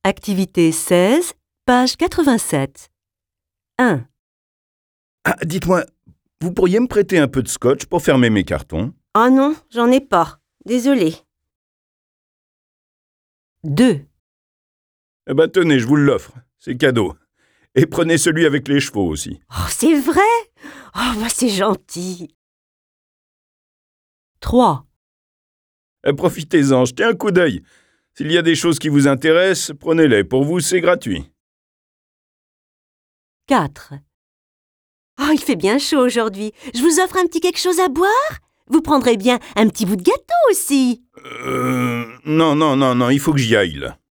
Activité 16, page 87. 1. Ah, dites-moi, vous pourriez me prêter un peu de scotch pour fermer mes cartons? Oh non, j'en ai pas. Désolée. 2. Eh ben tenez, je vous l'offre. C'est cadeau. Et prenez celui avec les chevaux aussi. Oh, c'est vrai? Oh, bah c'est gentil. 3. Profitez-en, jetez un coup d'œil. S'il y a des choses qui vous intéressent, prenez-les. Pour vous, c'est gratuit. 4. Oh, il fait bien chaud aujourd'hui. Je vous offre un petit quelque chose à boire? Vous prendrez bien un petit bout de gâteau aussi. Non, il faut que j'y aille, là.